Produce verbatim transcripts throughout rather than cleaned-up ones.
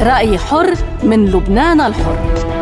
رأي حر من لبنان الحر.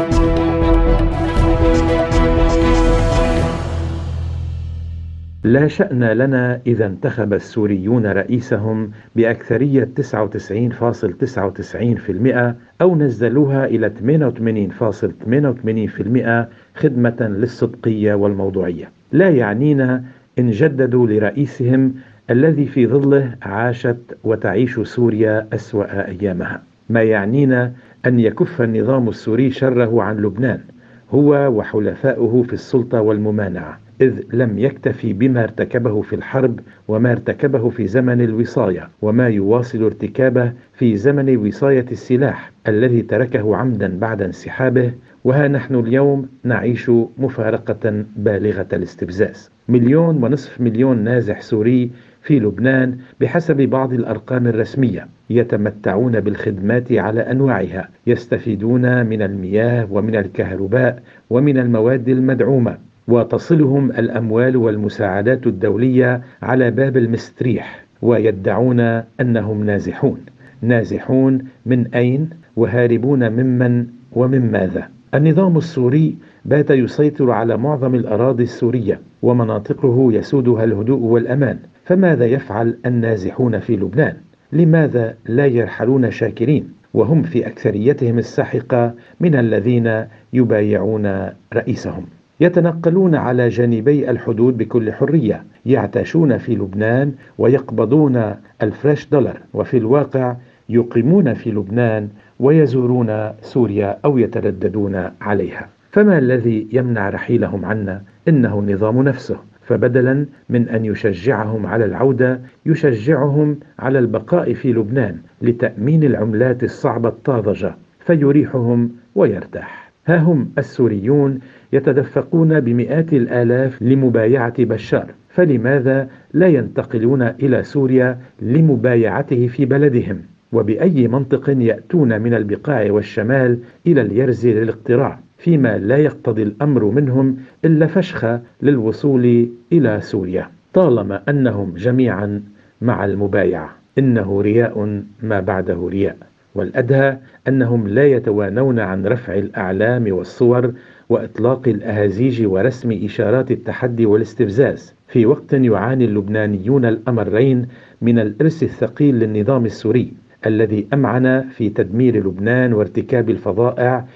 لا شأن لنا إذا انتخب السوريون رئيسهم بأكثرية تسعة وتسعين فاصلة تسعة وتسعين بالمئة أو نزلوها إلى ثمانية وثمانين فاصلة ثمانية وثمانين بالمئة خدمة للصدقية والموضوعية. لا يعنينا إن جددوا لرئيسهم الذي في ظله عاشت وتعيش سوريا أسوأ أيامها. ما يعنينا أن يكف النظام السوري شره عن لبنان هو وحلفاؤه في السلطة والممانعة، إذ لم يكتفي بما ارتكبه في الحرب وما ارتكبه في زمن الوصاية وما يواصل ارتكابه في زمن وصاية السلاح الذي تركه عمدا بعد انسحابه. وها نحن اليوم نعيش مفارقة بالغة الاستفزاز. مليون ونصف مليون نازح سوري في لبنان بحسب بعض الأرقام الرسمية يتمتعون بالخدمات على أنواعها، يستفيدون من المياه ومن الكهرباء ومن المواد المدعومة، وتصلهم الأموال والمساعدات الدولية على باب المستريح، ويدعون أنهم نازحون. نازحون من أين؟ وهاربون ممن ومن ماذا؟ النظام السوري بات يسيطر على معظم الأراضي السورية ومناطقه يسودها الهدوء والأمان، فماذا يفعل النازحون في لبنان؟ لماذا لا يرحلون شاكرين وهم في أكثريتهم الساحقة من الذين يبايعون رئيسهم؟ يتنقلون على جانبي الحدود بكل حرية، يعتاشون في لبنان ويقبضون الفريش دولار، وفي الواقع يقيمون في لبنان ويزورون سوريا أو يترددون عليها. فما الذي يمنع رحيلهم عنا؟ إنه النظام نفسه، فبدلا من أن يشجعهم على العودة يشجعهم على البقاء في لبنان لتأمين العملات الصعبة الطازجة فيريحهم ويرتاح. ها هم السوريون يتدفقون بمئات الآلاف لمبايعة بشار، فلماذا لا ينتقلون إلى سوريا لمبايعته في بلدهم؟ وبأي منطق يأتون من البقاع والشمال إلى اليرز للاقتراع، فيما لا يقتضي الأمر منهم إلا فشخة للوصول إلى سوريا، طالما أنهم جميعا مع المبايعة. إنه رياء ما بعده رياء، والأدهى أنهم لا يتوانون عن رفع الأعلام والصور وإطلاق الأهازيج ورسم إشارات التحدي والاستفزاز، في وقت يعاني اللبنانيون الأمرين من الإرث الثقيل للنظام السوري الذي أمعن في تدمير لبنان وارتكاب الفظائع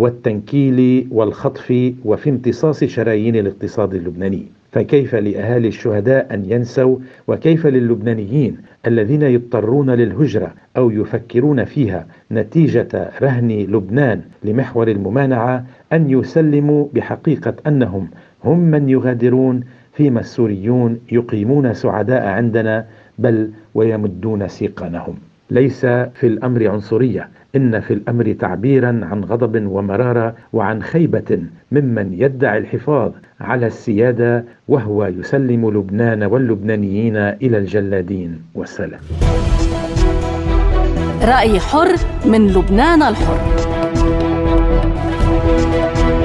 والتنكيل والخطف وفي امتصاص شرايين الاقتصاد اللبناني. فكيف لأهالي الشهداء أن ينسوا؟ وكيف للبنانيين الذين يضطرون للهجرة أو يفكرون فيها نتيجة رهن لبنان لمحور الممانعة أن يسلموا بحقيقة أنهم هم من يغادرون، فيما السوريون يقيمون سعداء عندنا بل ويمدون سيقانهم؟ ليس في الأمر عنصرية، إن في الأمر تعبيرا عن غضب ومرارة وعن خيبة ممن يدعي الحفاظ على السيادة وهو يسلم لبنان واللبنانيين إلى الجلادين والسلام. رأي حر من لبنان الحر.